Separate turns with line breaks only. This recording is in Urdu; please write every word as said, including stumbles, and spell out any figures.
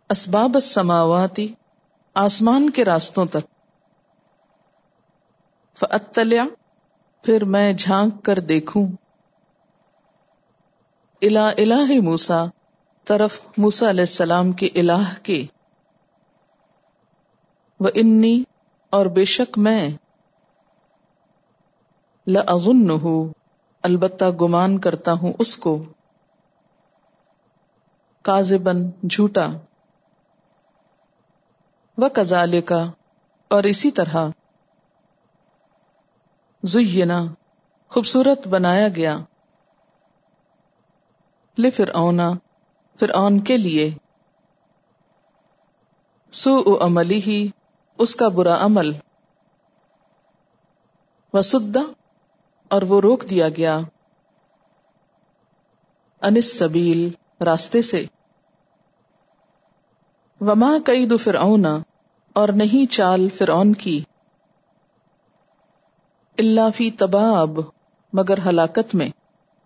اسباب السماواتی آسمان کے راستوں تک، فاطلع پھر میں جھانک کر دیکھوں، الی الہ موسیٰ طرف موسیٰ علیہ السلام کے الہ کے، وانی اور بے شک میں، لأظنہ البتہ گمان کرتا ہوں اس کو، کاذباً جھوٹا، وکذالک اور اسی طرح، زینا خوبصورت بنایا گیا، لفرعون فرعون کے لیے، سوء عملہ اس کا برا عمل، وصد اور وہ روک دیا گیا، عن السبیل راستے سے، وما کید فرعون اور نہیں چال فرعون کی، الا فی تباب مگر ہلاکت میں،